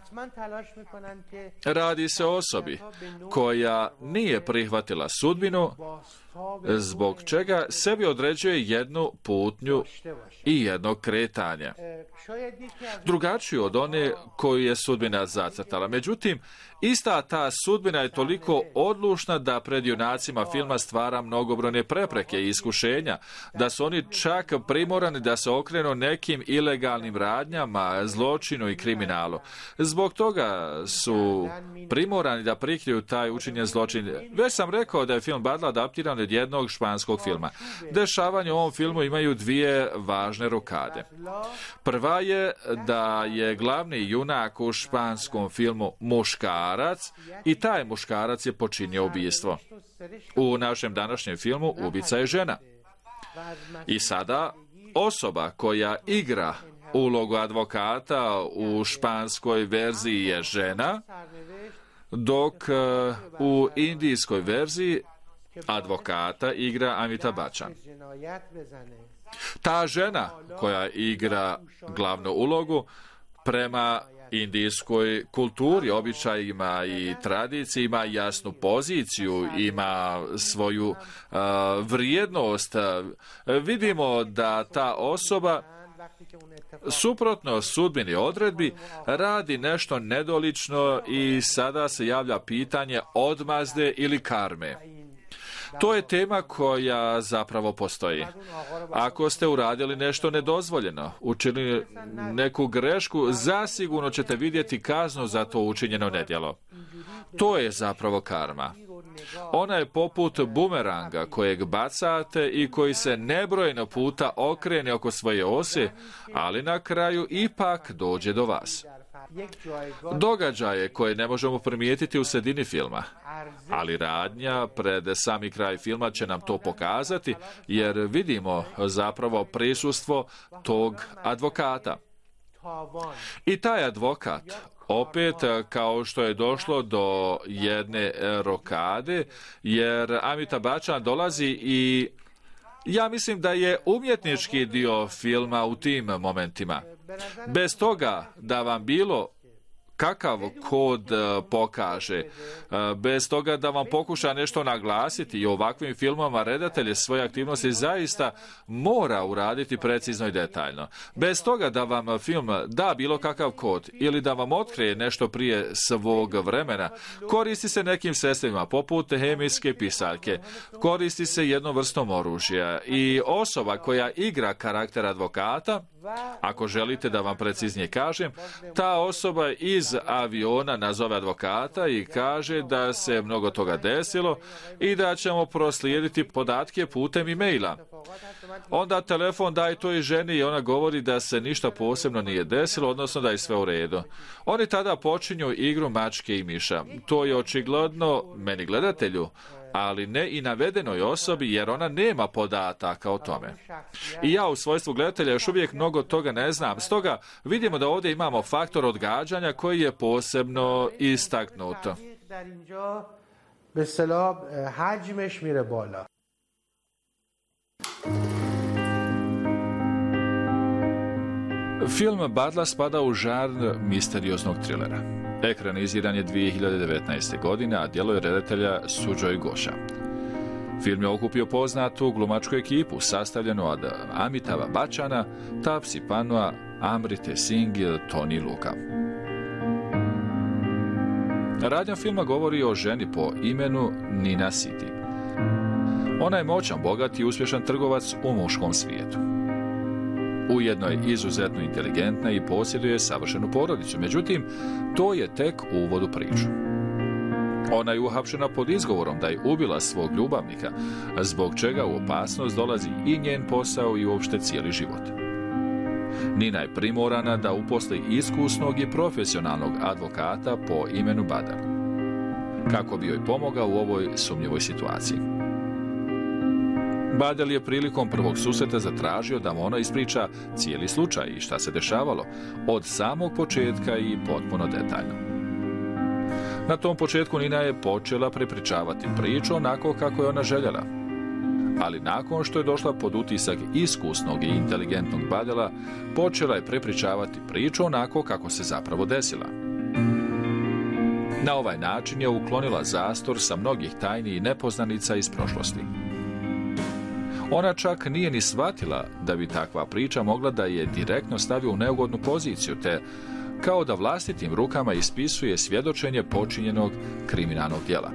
S15: Radi se o osobi koja nije prihvatila sudbinu, zbog čega sebi određuje jednu putnju i jedno kretanje. Drugačiju od one koju je sudbina zacrtala. Međutim, ista ta sudbina je toliko odlučna da pred junacima filma stvara mnogobrojne prepreke i iskušenja, da su oni čak primorani da se okrenu nekim ilegalnim radnjama, zločinu i kriminalu. Zbog toga su primorani da prikriju taj učinjen zločin. Već sam rekao da je film Badla adaptiran od jednog španskog filma. Dešavanje u ovom filmu imaju dvije važne rokade. Prva je da je glavni junak u španskom filmu muškarac i taj muškarac je počinio ubijstvo. U našem današnjem filmu ubica je žena. I sada osoba koja igra ulogu advokata u španskoj verziji je žena, dok u indijskoj verziji advokata igra Amitabh Bachchan. Ta žena koja igra glavnu ulogu prema indijskoj kulturi, običajima i tradiciji ima jasnu poziciju, ima svoju vrijednost. Vidimo da ta osoba suprotno sudbini odredbi radi nešto nedolično i sada se javlja pitanje odmazde ili karme. To je tema koja zapravo postoji. Ako ste uradili nešto nedozvoljeno, učinili neku grešku, zasigurno ćete vidjeti kaznu za to učinjeno nedjelo. To je zapravo karma. Ona je poput bumeranga kojeg bacate i koji se nebrojeno puta okrene oko svoje ose, ali na kraju ipak dođe do vas. Događaje koje ne možemo primijetiti u sredini filma, ali radnja pred sami kraj filma će nam to pokazati, jer vidimo zapravo prisustvo tog advokata. I taj advokat, opet kao što je došlo do jedne rokade, jer Amitabh Bachchan dolazi i ja mislim da je umjetnički dio filma u tim momentima. Bez toga da vam bilo kakav kod pokaže, bez toga da vam pokuša nešto naglasiti, i u ovakvim filmama redatelj svoje aktivnosti zaista mora uraditi precizno i detaljno. Bez toga da vam film da bilo kakav kod ili da vam otkrije nešto prije svog vremena, koristi se nekim sredstvima poput hemijske pisaljke, koristi se jednom vrstom oružja i osoba koja igra karakter advokata, ako želite da vam preciznije kažem, ta osoba iz aviona nazove advokata i kaže da se mnogo toga desilo i da ćemo proslijediti podatke putem e-maila. Onda telefon daje toj ženi i ona govori da se ništa posebno nije desilo, odnosno da je sve u redu. Oni tada počinju igru mačke i miša. To je očigledno meni gledatelju, ali ne i navedenoj osobi, jer ona nema podataka o tome. I ja u svojstvu gledatelja još uvijek mnogo toga ne znam. Stoga vidimo da ovdje imamo faktor odgađanja koji je posebno istaknut. Film Badla spada u žanr misterioznog trilera. Ekraniziran je 2019. godine, a djelo je redatelja Sujoy Ghoša. Film je okupio poznatu glumačku ekipu sastavljenu od Amitabha Bachchana, Taapsee Pannua, Amrite Singh i Tony Luka. Radnja filma govori o ženi po imenu Nina Siti. Ona je moćan, bogat i uspješan trgovac u muškom svijetu. Ujedno je izuzetno inteligentna i posjeduje savršenu porodicu, međutim, to je tek uvod u priču. Ona je uhapšena pod izgovorom da je ubila svog ljubavnika, zbog čega u opasnost dolazi i njen posao i uopšte cijeli život. Nina je primorana da uposli iskusnog i profesionalnog advokata po imenu Badal, kako bi joj pomogao u ovoj sumnjivoj situaciji. Badal je prilikom prvog susreta zatražio da mu ona ispriča cijeli slučaj i šta se dešavalo od samog početka i potpuno detaljno. Na tom početku Nina je počela prepričavati priču onako kako je ona željela. Ali nakon što je došla pod utisak iskusnog i inteligentnog Badala, počela je prepričavati priču onako kako se zapravo desila. Na ovaj način je uklonila zastor sa mnogih tajni i nepoznanica iz prošlosti. Ona čak nije ni shvatila da bi takva priča mogla da je direktno stavi u neugodnu poziciju, te kao da vlastitim rukama ispisuje svjedočenje počinjenog kriminalnog djela.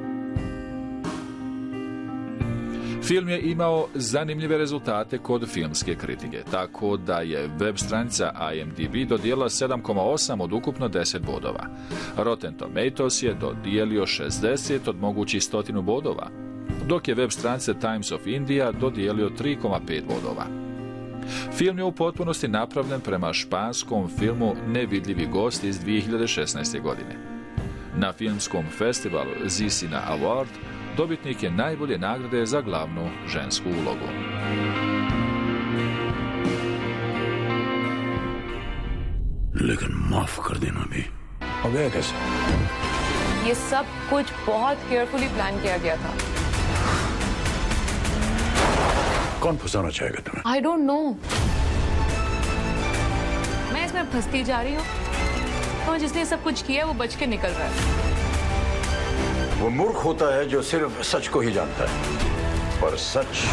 S15: Film je imao zanimljive rezultate kod filmske kritike, tako da je web stranica IMDb dodijelila 7,8 od ukupno 10 bodova. Rotten Tomatoes je dodijelio 60 od mogućih 100 bodova, dok je web stranica Times of India dodijelio 3,5 bodova. Film je u potpunosti napravljen prema španskom filmu Nevidljivi gost iz 2016. godine. Na filmskom festivalu Zisina Award dobitnik je najbolje nagrade za glavnu žensku ulogu.
S9: लेकिन माफ कर देना भी।
S8: हो गया कैसे?
S16: ये सब कुछ बहुत केयरफुली प्लान किया गया था।
S9: कौन फंसाना चाहेगा तुम्हें?
S16: I don't know. मैं इसमें फंसती जा रही हूँ तो जिसने सब कुछ किया वो बच के निकल रहा है।
S9: वो मूर्ख होता है जो सिर्फ सच को ही जानता है, पर सच.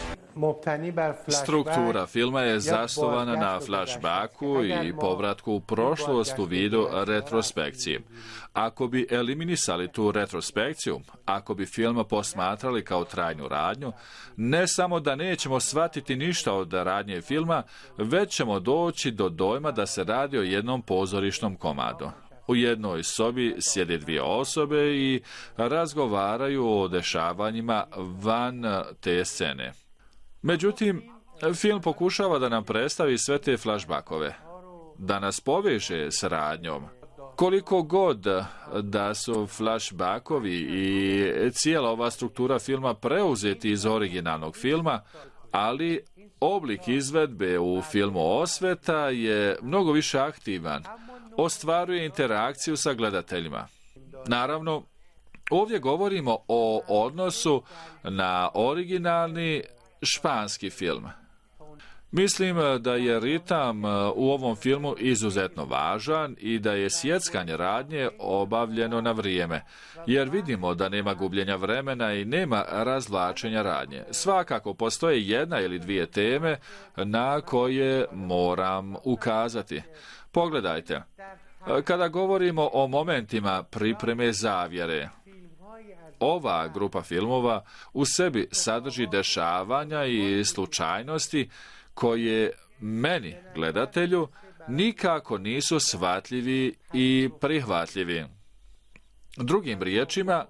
S15: Struktura filma je zasnovana na flashbacku i povratku u prošlost u vidu retrospekcije. Ako bi eliminisali tu retrospekciju, ako bi film posmatrali kao trajnu radnju, ne samo da nećemo shvatiti ništa od radnje filma, već ćemo doći do dojma da se radi o jednom pozorišnom komadu. U jednoj sobi sjede dvije osobe i razgovaraju o dešavanjima van te scene. Međutim, film pokušava da nam predstavi sve te flashbackove, da nas poveže s radnjom. Koliko god da su flashbackovi i cijela ova struktura filma preuzeti iz originalnog filma, ali oblik izvedbe u filmu Osveta je mnogo više aktivan, ostvaruje interakciju sa gledateljima. Naravno, ovdje govorimo o odnosu na originalni španski film. Mislim da je ritam u ovom filmu izuzetno važan i da je sjeckanje radnje obavljeno na vrijeme, jer vidimo da nema gubljenja vremena i nema razvlačenja radnje. Svakako postoje jedna ili dvije teme na koje moram ukazati. Pogledajte, kada govorimo o momentima pripreme zavjere, ova grupa filmova u sebi sadrži dešavanja i slučajnosti koje meni, gledatelju, nikako nisu shvatljivi i prihvatljivi. Drugim riječima,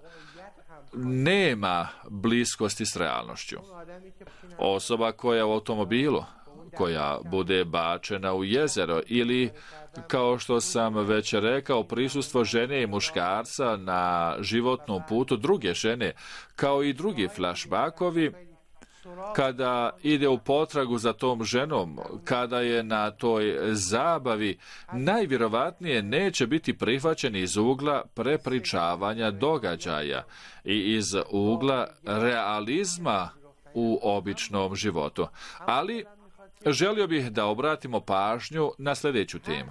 S15: nema bliskosti s realnošću. Osoba koja je u automobilu, koja bude bačena u jezero ili, kao što sam već rekao, prisustvo žene i muškarca na životnom putu druge žene, kao i drugi flashbackovi, kada ide u potragu za tom ženom, kada je na toj zabavi, najvjerovatnije neće biti prihvaćen iz ugla prepričavanja događaja i iz ugla realizma u običnom životu. Ali želio bih da obratimo pažnju na sljedeću temu.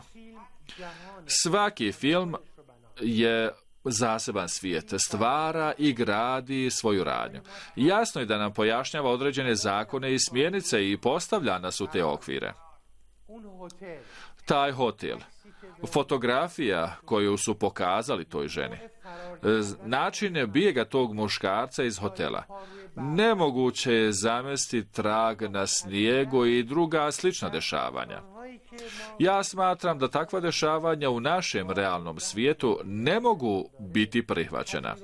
S15: Svaki film je zaseban svijet, stvara i gradi svoju radnju. Jasno je da nam pojašnjava određene zakone i smjernice i postavlja nas u te okvire. Taj hotel, fotografija koju su pokazali toj ženi, način bijega tog muškarca iz hotela, nemoguće je zamesti trag na snijegu i druga slična dešavanja. Ja smatram da takva dešavanja u našem realnom svijetu ne mogu biti prihvaćena.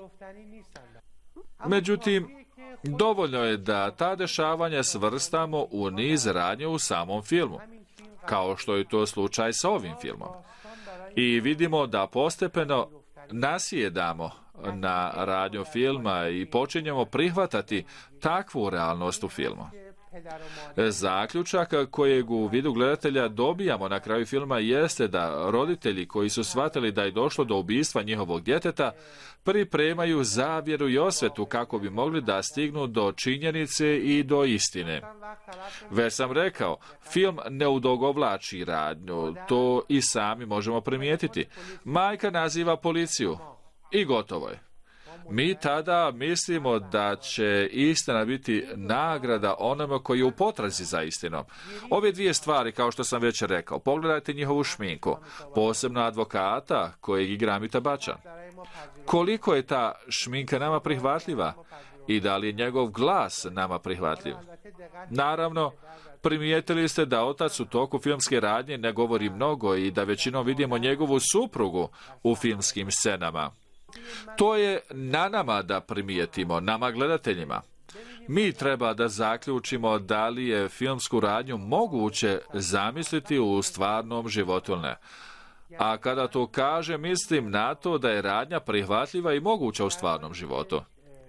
S15: Međutim, dovoljno je da ta dešavanja svrstamo u niz radnje u samom filmu, kao što je to slučaj sa ovim filmom. I vidimo da postepeno nasjedamo na radnju filma i počinjemo prihvatati takvu realnost u filmu. Zaključak kojeg u vidu gledatelja dobijamo na kraju filma jeste da roditelji koji su shvatili da je došlo do ubistva njihovog djeteta pripremaju zavjeru i osvetu kako bi mogli da stignu do činjenice i do istine. Već sam rekao, film ne odugovlači radnju, to i sami možemo primijetiti. Majka naziva policiju i gotovo je. Mi tada mislimo da će istina biti nagrada onome koji je u potrazi za istinom. Ove dvije stvari, kao što sam već rekao, pogledajte njihovu šminku, posebno advokata kojeg igra Amitabh Bachchan. Koliko je ta šminka nama prihvatljiva i da li je njegov glas nama prihvatljiv? Naravno, primijetili ste da otac u toku filmske radnje ne govori mnogo i da većinom vidimo njegovu suprugu u filmskim scenama. To je na nama da primijetimo, nama gledateljima. Mi treba da zaključimo da li je filmsku radnju moguće zamisliti u stvarnom životu ili ne. A kada to kaže, mislim na to da je radnja prihvatljiva i moguća u stvarnom životu.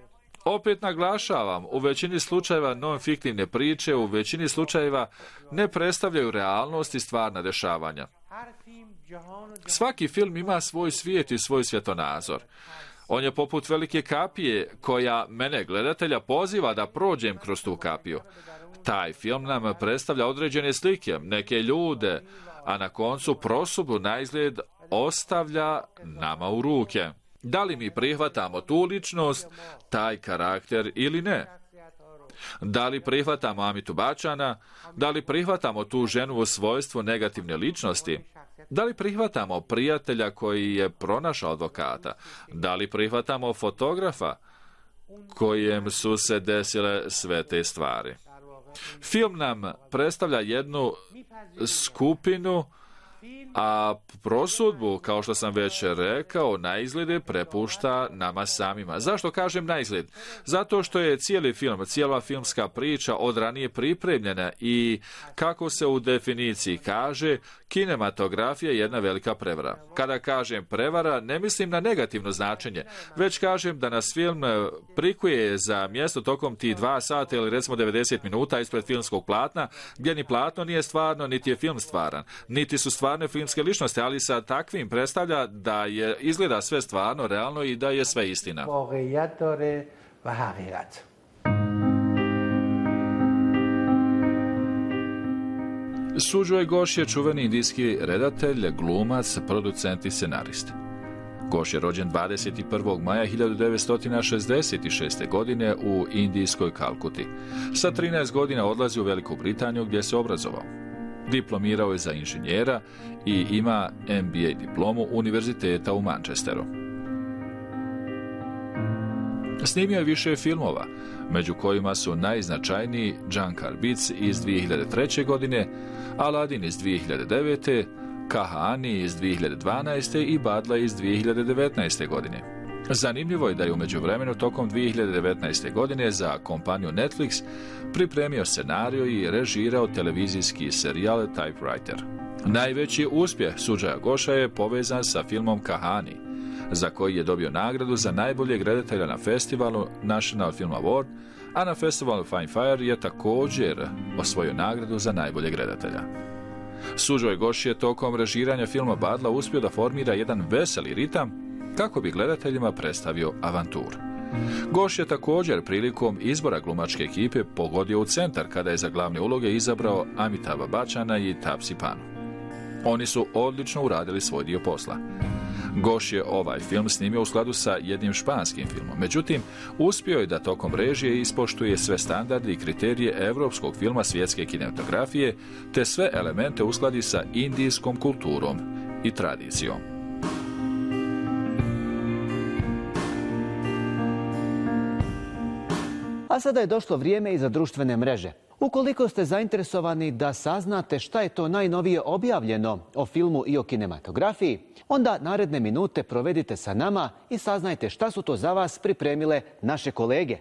S15: Opet naglašavam, u većini slučajeva non-fiktivne priče u većini slučajeva ne predstavljaju realnost i stvarna dešavanja. Svaki film ima svoj svijet i svoj svjetonazor. On je poput velike kapije koja mene, gledatelja, poziva da prođem kroz tu kapiju. Taj film nam predstavlja određene slike, neke ljude, a na koncu prosudbu na izgled ostavlja nama u ruke. Da li mi prihvatamo tu ličnost, taj karakter ili ne? Da li prihvatamo Amitu Bačana? Da li prihvatamo tu ženu u svojstvu negativne ličnosti? Da li prihvatamo prijatelja koji je pronašao advokata? Da li prihvatamo fotografa kojem su se desile sve te stvari? Film nam predstavlja jednu skupinu, a prosudbu, kao što sam već rekao, na izglede prepušta nama samima. Zašto kažem na izgled? Zato što je cijeli film, cijela filmska priča od ranije pripremljena i, kako se u definiciji kaže, kinematografija je jedna velika prevara. Kada kažem prevara, ne mislim na negativno značenje, već kažem da nas film prikuje za mjesto tokom ti 2 sata ili recimo 90 minuta ispred filmskog platna, gdje ni platno nije stvarno, niti je film stvaran, niti su stvarne filmske ličnosti, ali sa takvim predstavlja da je izgleda sve stvarno, realno i da je sve istina. Suđoj Ghosh je čuveni indijski redatelj, glumac, producent i scenarist. Ghosh je rođen 21. maja 1966. godine u indijskoj Kalkuti. Sa 13 godina odlazi u Veliku Britaniju gdje se obrazovao. Diplomirao je za inženjera i ima MBA diplomu Univerziteta u Manchesteru. Snimio je više filmova, među kojima su najznačajniji Jankar Beats iz 2003. godine, Aladdin iz 2009. Kahani iz 2012. i Badla iz 2019. godine. Zanimljivo je da je u međuvremenu tokom 2019. godine za kompaniju Netflix pripremio scenario i režirao televizijski serijal Typewriter. Najveći uspjeh Suđaja Ghosha je povezan sa filmom Kahani, za koji je dobio nagradu za najboljeg redatelja na festivalu National Film Award, a na festivalu Fine Fire je također osvojio nagradu za najboljeg redatelja. Suđoj Ghosh je tokom režiranja filma Badla uspio da formira jedan veseli ritam kako bi gledateljima predstavio avanturu. Ghosh je također prilikom izbora glumačke ekipe pogodio u centar kada je za glavne uloge izabrao Amitava Bachchana i Taapsee Pannu. Oni su odlično uradili svoj dio posla. Ghosh je ovaj film snimio u skladu sa jednim španskim filmom, međutim, uspio je da tokom režije ispoštuje sve standarde i kriterije europskog filma svjetske kinematografije, te sve elemente uskladi sa indijskom kulturom i tradicijom.
S14: A sada je došlo vrijeme i za društvene mreže. Ukoliko ste zainteresovani da saznate šta je to najnovije objavljeno o filmu i o kinematografiji, onda naredne minute provedite sa nama i saznajte šta su to za vas pripremile naše kolege.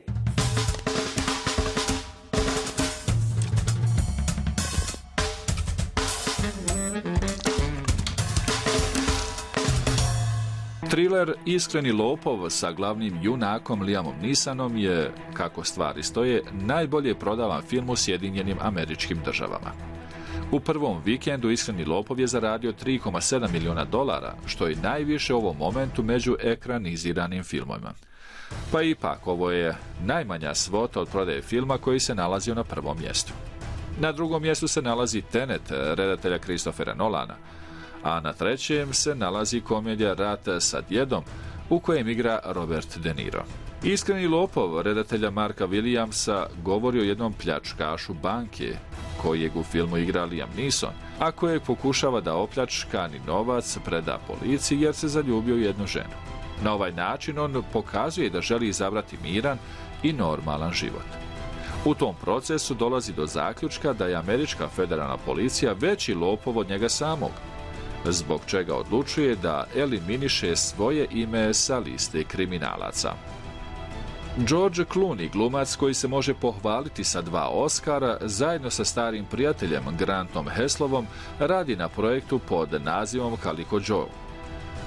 S15: Thriller Iskreni lopov sa glavnim junakom Liamom Neesonom je, kako stvari stoje, najbolje prodavan film u Sjedinjenim Američkim Državama. U prvom vikendu Iskreni lopov je zaradio $3,7 milijuna, što je najviše u ovom momentu među ekraniziranim filmovima. Pa ipak, ovo je najmanja svota od prodaje filma koji se nalazio na prvom mjestu. Na drugom mjestu se nalazi Tenet redatelja Christophera Nolana, a na trećem se nalazi komedija Rat sa djedom, u kojem igra Robert De Niro. Iskreni lopov redatelja Marka Williamsa govori o jednom pljačkašu banke, kojeg u filmu igra Liam Neeson, a kojeg pokušava da opljačkani novac preda policiji jer se zaljubio u jednu ženu. Na ovaj način on pokazuje da želi izabrati miran i normalan život. U tom procesu dolazi do zaključka da je američka federalna policija veći lopov od njega samog, zbog čega odlučuje da eliminiše svoje ime sa liste kriminalaca. George Clooney, glumac koji se može pohvaliti sa 2 Oscara, zajedno sa starim prijateljem Grantom Heslovom radi na projektu pod nazivom Calico Joe.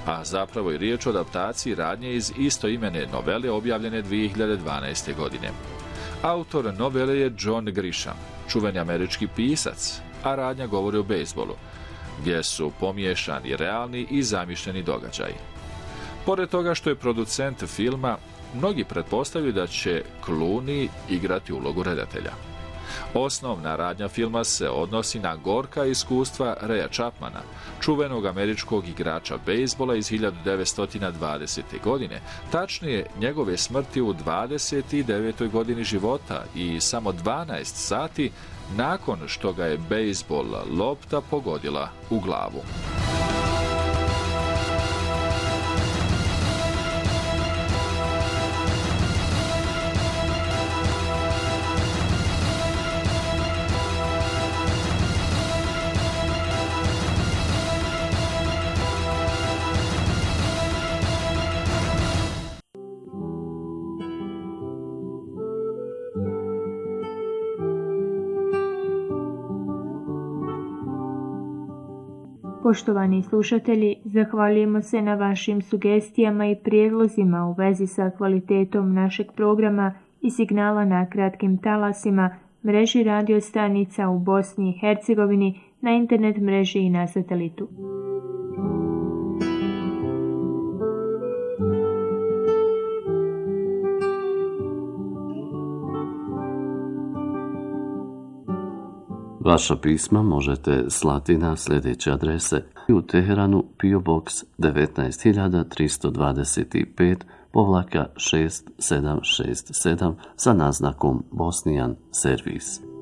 S15: a zapravo je riječ o adaptaciji radnje iz istoimene novele objavljene 2012. godine. Autor novele je John Grisham, čuveni američki pisac, a radnja govori o bejzbolu, gdje su pomiješani realni i zamišljeni događaji. Pored toga što je producent filma, mnogi pretpostavljaju da će Clooney igrati ulogu redatelja. Osnovna radnja filma se odnosi na gorka iskustva Raya Chapmana, čuvenog američkog igrača bejzbola iz 1920. godine, tačnije njegove smrti u 29. godini života i samo 12 sati nakon što ga je bejzbol lopta pogodila u glavu.
S17: Poštovani slušatelji, zahvaljujemo se na vašim sugestijama i prijedlozima u vezi sa kvalitetom našeg programa i signala na kratkim talasima, mreži radio stanica u Bosni i Hercegovini, na internet mreži i na satelitu.
S4: Vaša pisma možete slati na sljedeće adrese: u Teheranu PO Box 19325-6767 sa naznakom Bosnian Servis.